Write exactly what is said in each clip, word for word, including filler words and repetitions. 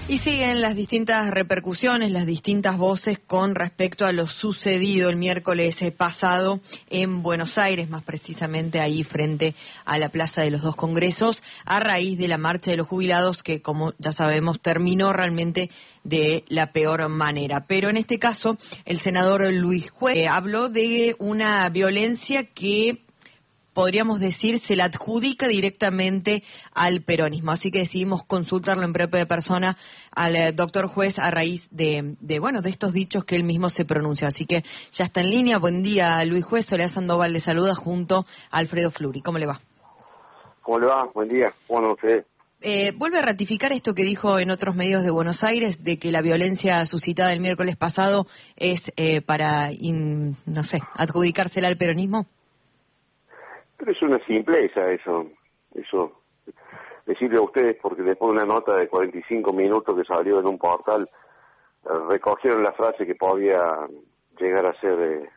Y siguen las distintas repercusiones, las distintas voces con respecto a lo sucedido el miércoles pasado en Buenos Aires, más precisamente ahí frente a la Plaza de los Dos Congresos, a raíz de la marcha de los jubilados que, como ya sabemos, terminó realmente de la peor manera. Pero en este caso, el senador Luis Juez eh, habló de una violencia que podríamos decir, se la adjudica directamente al peronismo. Así que decidimos consultarlo en propia persona al eh, doctor Juez a raíz de, de, bueno, de estos dichos que él mismo se pronuncia. Así que ya está en línea. Buen día, Luis Juez. Soledad Sandoval le saluda junto a Alfredo Fluri. ¿Cómo le va? ¿Cómo le va? Buen día. Bueno, usted. Eh, ¿Vuelve a ratificar esto que dijo en otros medios de Buenos Aires, de que la violencia suscitada el miércoles pasado es eh, para, in, no sé, adjudicársela al peronismo? Pero es una simpleza eso, eso, decirle a ustedes, porque después de una nota de cuarenta y cinco minutos que salió en un portal, eh, recogieron la frase que podía llegar a ser eh,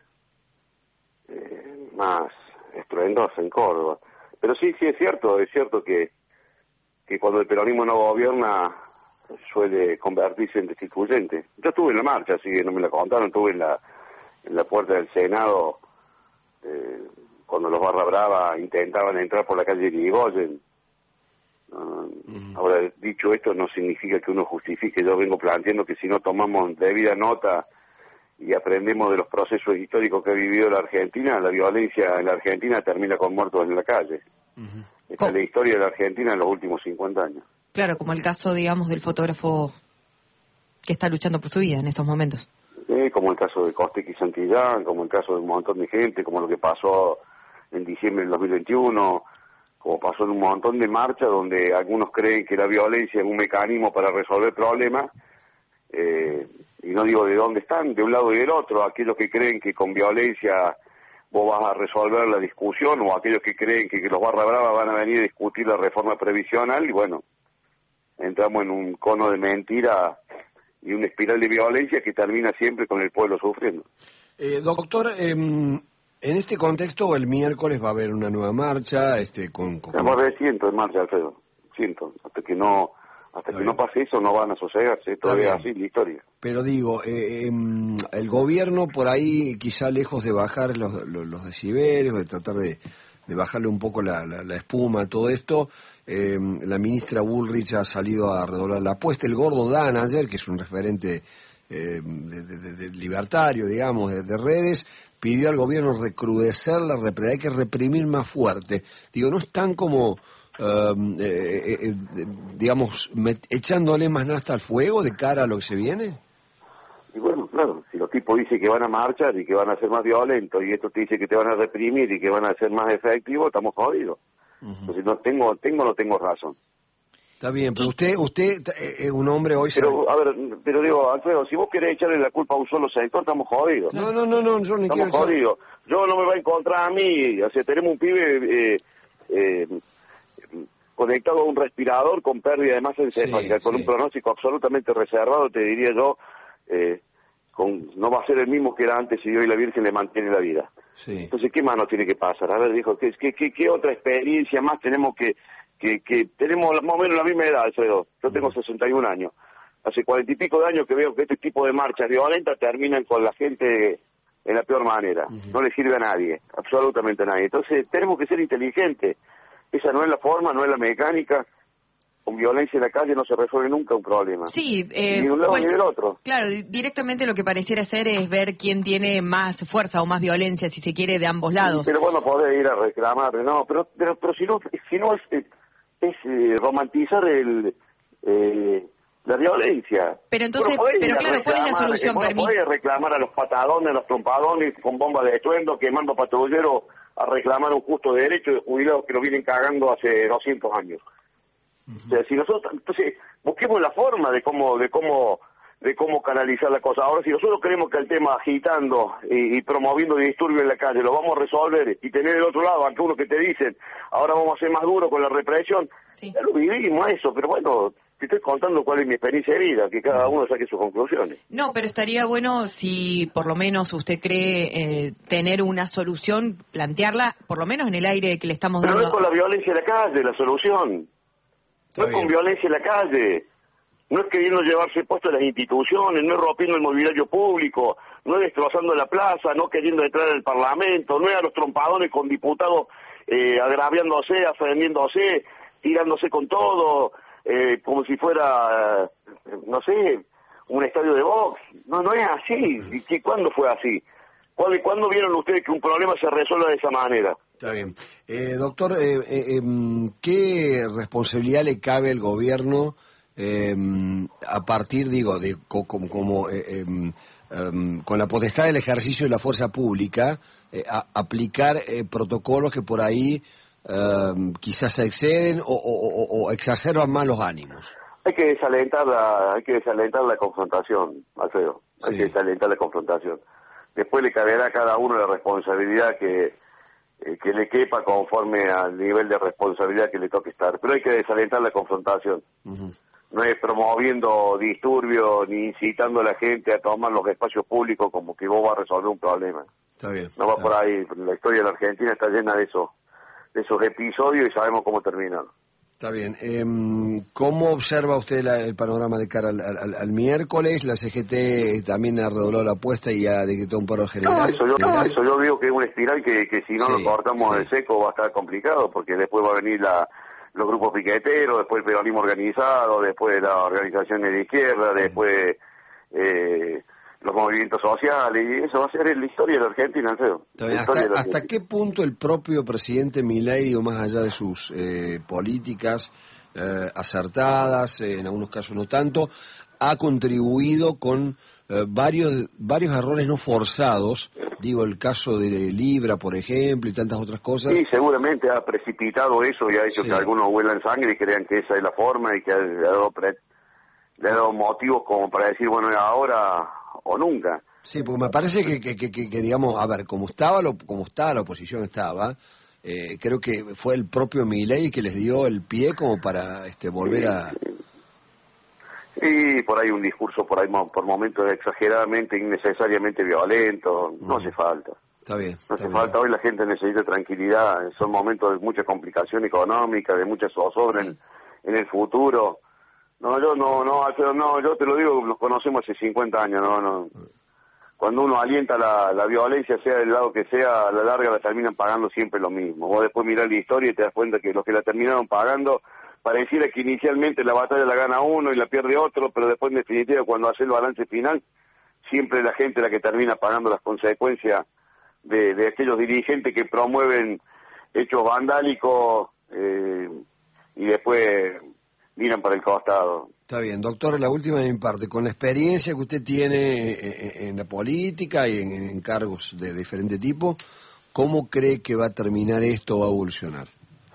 eh, más estruendosa en Córdoba. Pero sí, sí es cierto, es cierto que, que cuando el peronismo no gobierna suele convertirse en destituyente. Yo estuve en la marcha, así que no me la contaron, estuve en la, en la puerta del Senado, eh, cuando los Barra Brava intentaban entrar por la calle Irigoyen. Uh, mm. Ahora, dicho esto, no significa que uno justifique. Yo vengo planteando que si no tomamos debida nota y aprendemos de los procesos históricos que ha vivido la Argentina, la violencia en la Argentina termina con muertos en la calle. Uh-huh. Esta es la historia de la Argentina en los últimos cincuenta años. Claro, como el caso, digamos, del fotógrafo que está luchando por su vida en estos momentos. Sí, como el caso de Costequi y Santillán, como el caso de un montón de gente, como lo que pasó en diciembre del dos mil veintiuno, como pasó en un montón de marchas donde algunos creen que la violencia es un mecanismo para resolver problemas, eh, y no digo de dónde están, de un lado y del otro, aquellos que creen que con violencia vos vas a resolver la discusión, o aquellos que creen que, que los Barra Brava van a venir a discutir la reforma previsional, y bueno, entramos en un cono de mentira y una espiral de violencia que termina siempre con el pueblo sufriendo. Eh, doctor, eh... en este contexto, el miércoles va a haber una nueva marcha, este, con... con... Va a haber cientos de marchas, Alfredo, cientos. Hasta que no, hasta que no pase eso, no van a sosegarse, todavía así la historia. Pero digo, eh, eh, el gobierno por ahí, quizá lejos de bajar los, los, los decibelios, de tratar de, de bajarle un poco la, la, la espuma a todo esto, eh, la ministra Bullrich ha salido a redoblar la apuesta. El gordo Dan ayer, que es un referente eh, de, de, de, de libertario, digamos, de, de redes, pidió al gobierno recrudecer la represión, hay que reprimir más fuerte. Digo, ¿no están como, uh, eh, eh, digamos, met, echándole más nafta al fuego de cara a lo que se viene? Y bueno, claro, si los tipos dicen que van a marchar y que van a ser más violentos, y esto te dice que te van a reprimir y que van a ser más efectivos, estamos jodidos. Uh-huh. Entonces, no tengo, tengo no tengo razón. Está bien, pero usted usted es un hombre hoy... Pero, sabe... a ver, pero digo, Alfredo, si vos querés echarle la culpa a un solo sector, estamos jodidos. No, no, no, no, yo ni quiero... Estamos jodidos. Yo no me va a encontrar a mí, o sea, tenemos un pibe eh, eh, conectado a un respirador con pérdida de masa encefálica, sí, con sí. un pronóstico absolutamente reservado, te diría yo, eh, con, no va a ser el mismo que era antes si Dios y la Virgen le mantiene la vida. Sí. Entonces, ¿qué más nos tiene que pasar? A ver, dijo, ¿qué, qué, qué, qué otra experiencia más tenemos que... Que, que tenemos más o menos la misma edad, Alfredo. Yo tengo sesenta y un años. Hace cuarenta y pico de años que veo que este tipo de marchas violentas terminan con la gente en la peor manera. Uh-huh. No le sirve a nadie, absolutamente a nadie. Entonces tenemos que ser inteligentes. Esa no es la forma, no es la mecánica. Con violencia en la calle no se resuelve nunca un problema. Sí, eh, ni de un lado pues, ni del otro. Claro, directamente lo que pareciera ser es ver quién tiene más fuerza o más violencia, si se quiere, de ambos lados. Sí, pero bueno, podés ir a reclamar, no, pero pero, pero si no, si no es... es eh, romantizar el eh, la violencia. Pero entonces, bueno, pero claro, ¿cuál es la solución? Bueno, podés reclamar a los patadones, a los trompadones con bombas de estruendo, quemando patrulleros a reclamar un justo derecho de jubilados que lo vienen cagando hace doscientos años. Uh-huh. O sea, si nosotros, entonces, busquemos la forma de cómo, de cómo, de cómo canalizar la cosa. Ahora, si nosotros queremos que el tema agitando y, y promoviendo disturbios en la calle lo vamos a resolver y tener del otro lado a uno que te dicen, ahora vamos a ser más duros con la represión, sí. Ya lo vivimos eso, pero bueno, te estoy contando cuál es mi experiencia de vida, que cada uno saque sus conclusiones. No, pero estaría bueno si por lo menos usted cree eh, tener una solución, plantearla, por lo menos en el aire que le estamos pero dando. No es con la violencia en la calle la solución, Está no bien. Es con violencia en la calle. no es queriendo llevarse puesto a las instituciones, no es rompiendo el mobiliario público, no es destrozando la plaza, no queriendo entrar al Parlamento, no es a los trompadones con diputados eh, agraviándose, ofendiéndose, tirándose con todo, eh, como si fuera, eh, no sé, un estadio de box. No, no es así. ¿Y cuándo fue así? ¿Cuándo, ¿Cuándo vieron ustedes que un problema se resuelva de esa manera? Está bien. Eh, doctor, eh, eh, eh, ¿qué responsabilidad le cabe al gobierno eh, a partir, digo, de como, como eh, eh, eh, con la potestad del ejercicio de la fuerza pública, eh, a, aplicar eh, protocolos que por ahí eh, quizás se exceden o, o, o, o exacerban más los ánimos? Hay que desalentar la, hay que desalentar la confrontación, Alfredo. Hay sí. que desalentar la confrontación. Después le caberá a cada uno la responsabilidad que, eh, que le quepa conforme al nivel de responsabilidad que le toque estar. Pero hay que desalentar la confrontación. Uh-huh. No es promoviendo disturbios ni incitando a la gente a tomar los espacios públicos como que vos vas a resolver un problema. Está bien. No va está por bien. ahí. La historia de la Argentina está llena de esos, de esos episodios y sabemos cómo terminan. Está bien. Eh, ¿Cómo observa usted la, el panorama de cara al, al, al miércoles? La C G T también ha redoblado la apuesta y ha decretado un paro general. No, eso yo, general. No, eso yo digo que es una espiral que, que si no sí, lo cortamos sí. en seco va a estar complicado, porque después va a venir la, los grupos piqueteros, después el peronismo organizado, después las organizaciones de izquierda, después eh, los movimientos sociales, y eso va a ser la historia de la Argentina, Alfredo. ¿Hasta, ¿Hasta qué punto el propio presidente Milei, digo, más allá de sus eh, políticas eh, acertadas, eh, en algunos casos no tanto, ha contribuido con eh, varios varios errores no forzados, digo, el caso de Libra, por ejemplo, y tantas otras cosas? Sí, seguramente ha precipitado eso y ha hecho sí. que algunos huelan sangre y crean que esa es la forma y que ha, le, ha dado pre, le ha dado motivos como para decir, bueno, ahora o nunca. Sí, porque me parece que, que, que, que digamos, a ver, como estaba lo, como estaba la oposición estaba, eh, creo que fue el propio Milei que les dio el pie como para este volver sí, a... Sí, por ahí un discurso por ahí por momentos exageradamente, innecesariamente violento, no mm. hace falta. Está bien. No está hace bien. falta, hoy la gente necesita tranquilidad, son momentos de mucha complicación económica, de mucha zozobra sí. en, en el futuro. No, yo no, no, pero no, yo te lo digo, nos conocemos hace cincuenta años, no, no. Cuando uno alienta la, la violencia, sea del lado que sea, a la larga la terminan pagando siempre lo mismo. Vos después mirás la historia y te das cuenta que los que la terminaron pagando, pareciera que inicialmente la batalla la gana uno y la pierde otro, pero después en definitiva cuando hace el balance final, siempre la gente la que termina pagando las consecuencias de, de aquellos dirigentes que promueven hechos vandálicos eh, y después miran para el costado. Está bien, doctor, la última de mi parte, con la experiencia que usted tiene en, en la política y en, en cargos de diferente tipo, ¿cómo cree que va a terminar esto o va a evolucionar?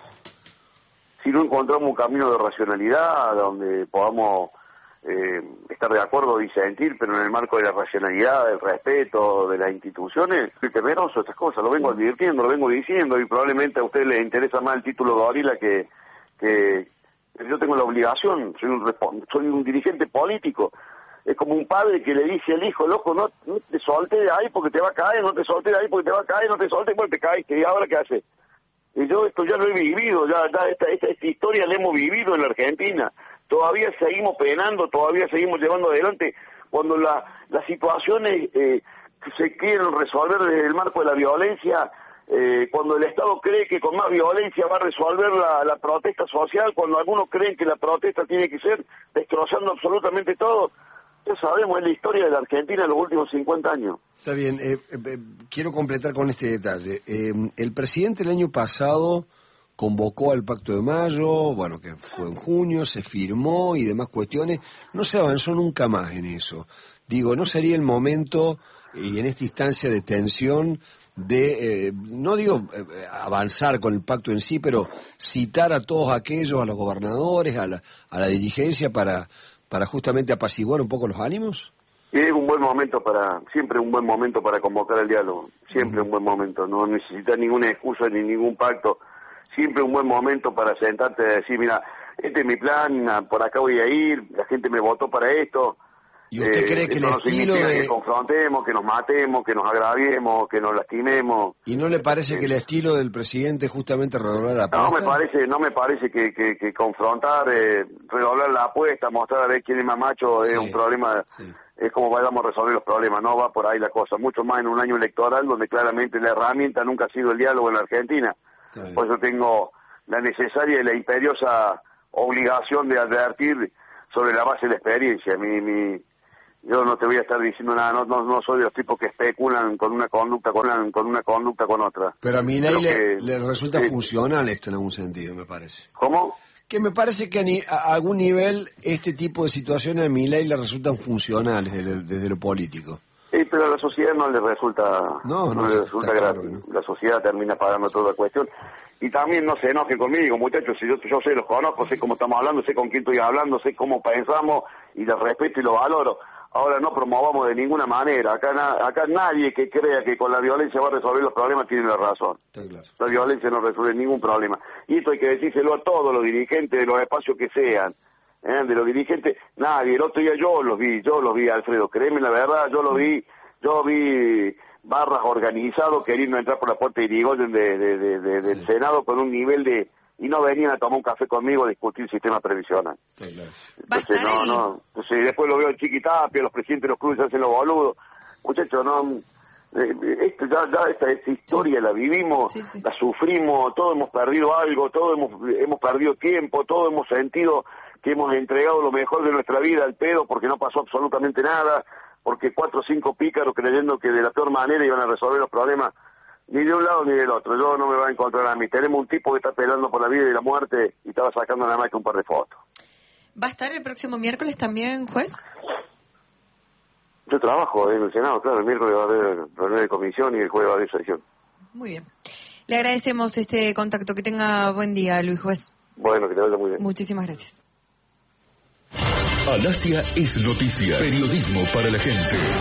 Si no encontramos un camino de racionalidad donde podamos eh, estar de acuerdo, disentir, pero en el marco de la racionalidad, del respeto de las instituciones, soy temeroso de estas cosas, lo vengo advirtiendo, lo vengo diciendo, y probablemente a ustedes les interesa más el título de gorila que... que yo tengo la obligación, soy un soy un dirigente político, es como un padre que le dice al hijo, loco, no, no te soltes de ahí porque te va a caer, no te soltes de ahí porque te va a caer, no te soltes porque te caes, ¿y ahora qué hace? Y yo esto ya lo he vivido, ya, ya esta, esta, esta historia la hemos vivido en la Argentina, todavía seguimos penando, todavía seguimos llevando adelante, cuando la, las situaciones eh, se quieren resolver desde el marco de la violencia, Eh, cuando el Estado cree que con más violencia va a resolver la, la protesta social, cuando algunos creen que la protesta tiene que ser destrozando absolutamente todo, ya sabemos, es la historia de la Argentina en los últimos cincuenta años. Está bien, eh, eh, quiero completar con este detalle. Eh, el presidente el año pasado convocó al Pacto de Mayo, bueno, que fue en junio, se firmó y demás cuestiones, no se avanzó nunca más en eso. Digo, ¿no sería el momento, y en esta instancia de tensión, de, eh, no digo eh, avanzar con el pacto en sí, pero citar a todos aquellos, a los gobernadores, a la, a la dirigencia para, para justamente apaciguar un poco los ánimos? Y es un buen momento para, siempre un buen momento para convocar el diálogo, siempre uh-huh. un buen momento, no necesitas ninguna excusa ni ningún pacto, siempre un buen momento para sentarte y decir, mira, este es mi plan, por acá voy a ir, la gente me votó para esto, ¿Y usted eh, cree que el eso no estilo significa de... que confrontemos, que nos matemos, que nos agraviemos, que nos lastimemos? ¿Y no le parece eh, que el estilo del presidente justamente redoblar la apuesta? No me parece, no me parece que, que, que confrontar, eh, redoblar la apuesta, mostrar a ver quién es más macho, sí, es un problema, sí. Es como vayamos a resolver los problemas, no va por ahí la cosa, mucho más en un año electoral donde claramente la herramienta nunca ha sido el diálogo en la Argentina. Sí. Por eso tengo la necesaria y la imperiosa obligación de advertir sobre la base de la experiencia. Mi, mi, yo no te voy a estar diciendo nada, no, no, no soy de los tipos que especulan con una conducta con una, con una conducta con otra. Pero a Milei le, le resulta eh, funcional esto en algún sentido, me parece. ¿Cómo? Que me parece que a, ni, a algún nivel este tipo de situaciones a Milei le resultan funcionales desde, desde lo político. Sí, pero a la sociedad no le resulta, no, no, no le resulta gratis. Claro, no. La sociedad termina pagando toda la cuestión. Y también no se enojen conmigo, muchachos, si yo, yo sé, los conozco, sé cómo estamos hablando, sé con quién estoy hablando, sé cómo pensamos y los respeto y los valoro. Ahora no promovamos de ninguna manera. Acá na, acá nadie que crea que con la violencia va a resolver los problemas tiene la razón. Claro. La violencia no resuelve ningún problema. Y esto hay que decírselo a todos los dirigentes de los espacios que sean. ¿eh? De los dirigentes, nadie. El otro día yo los vi, yo los vi, Alfredo. Créeme la verdad, yo los vi, yo vi barras organizados queriendo entrar por la puerta de Irigoyen de, de, de, de, del sí. Senado con un nivel de... y no venían a tomar un café conmigo a discutir el sistema previsional. Sí, claro. Entonces, no, no. Entonces, después lo veo en Chiquitapia, los presidentes de los clubes hacen los boludos. Muchachos, no... Eh, esto, ya, ya esta, esta historia la vivimos, sí, sí. La sufrimos, todos hemos perdido algo, todos hemos, hemos perdido tiempo, todos hemos sentido que hemos entregado lo mejor de nuestra vida al pedo porque no pasó absolutamente nada, porque cuatro o cinco pícaros creyendo que de la peor manera iban a resolver los problemas, ni de un lado ni del otro. Yo no me voy a encontrar a mí. Tenemos un tipo que está peleando por la vida y la muerte y estaba sacando nada más que un par de fotos. ¿Va a estar el próximo miércoles también, juez? Yo trabajo en el Senado, claro, el miércoles va a haber reunión de comisión y el jueves va a haber sesión. Muy bien. Le agradecemos este contacto. Que tenga buen día, Luis Juez. Bueno, que te vaya muy bien. Muchísimas gracias. Alasia es noticia. Periodismo para la gente.